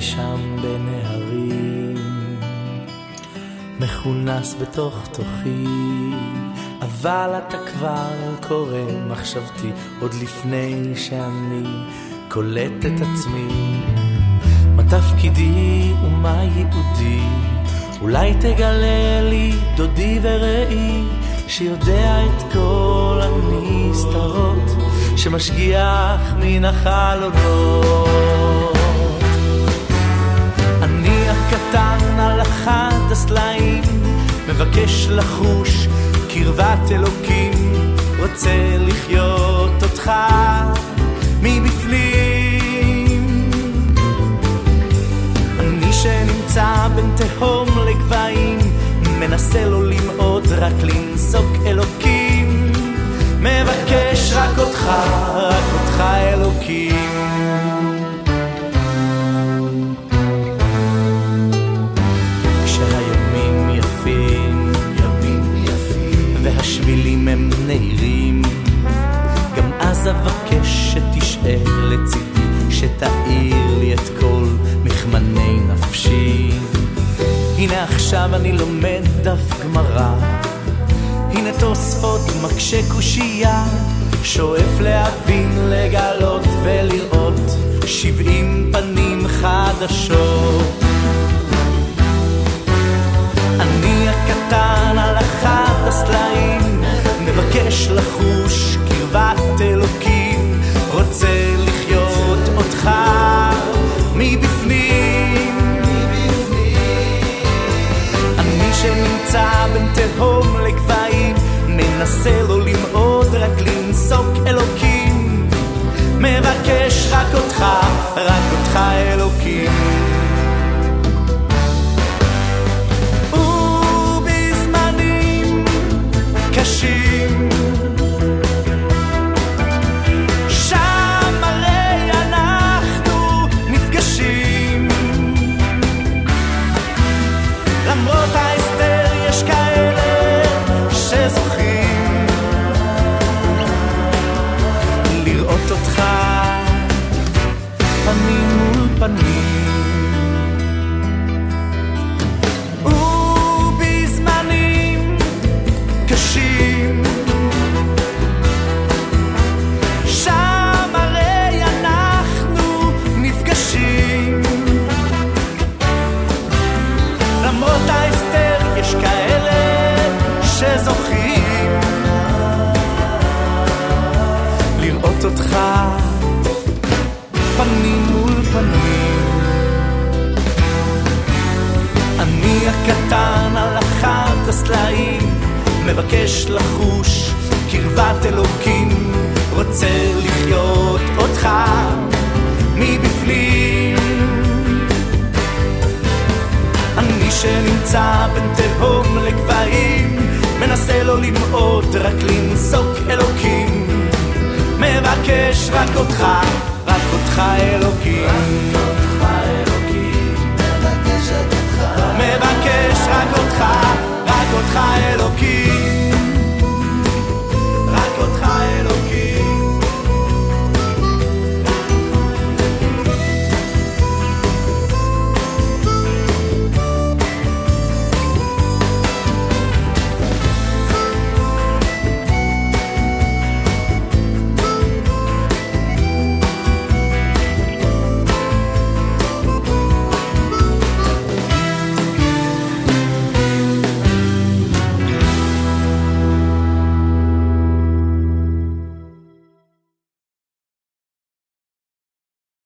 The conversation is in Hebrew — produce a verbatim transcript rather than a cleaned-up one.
שם בנהרים, מכונס בתוך תוכי, אבל אתה כבר קורא מחשבתי עוד לפני שאני קולט את עצמי. מה תפקידי ומה ייעודי? אולי תגלה לי דודי ורעי שיודע את כל הנסתרות, שמשגיח מן החלונות. אני הקטן על אחד הסלעים, מבקש לחוש קרבת אלוקים, רוצה לחיות אותך מבפנים. אני שנמצא בין תהום לגבעים, מנסה לו למעוד רק לנסוק אלוקים, מבקש רק אותך, רק אותך אלוקים. כשהימים יפים, ימים יפים, והשבילים הם נהירים, גם אז אבקש שתשאר לצידי, שתאיר לי את כל מכמני נפשי. הנה עכשיו אני לומד דף גמרא, הנה תוספות מקשה קושייה, שואף להבין, לגלות ולראות שבעים פנים חדשות. אני הקטן על אחד הסלעים, מבקש לחוש קרבת אלוקים, רוצה לחיות אותך מבפנים. אני שנמצא בין תהום לגבעים, מנסה לו למעוד רק לנסוק אלוקים, מבקש רק אותך, רק אותך אלוקים. ובזמנים קשים שם הרי אנחנו נפגשים, למרות ההסתר יש כאלה שזוכים לראות אותך פנים מול פנים. ובזמנים קשים שם הרי אנחנו נפגשים, למרות ההסתר יש כאלה שזוכים לראות אותך פנים מול פנים. אני הקטן על אחד הסלעים, מבקש לחוש קרבת אלוקים, רוצה לחיות אותך מבפנים. אני שנמצא בין תהום לגבעים, מנסה לו למעוד רק לנסוק אלוקים, מבקש רק אותך, רק אותך אלוקים.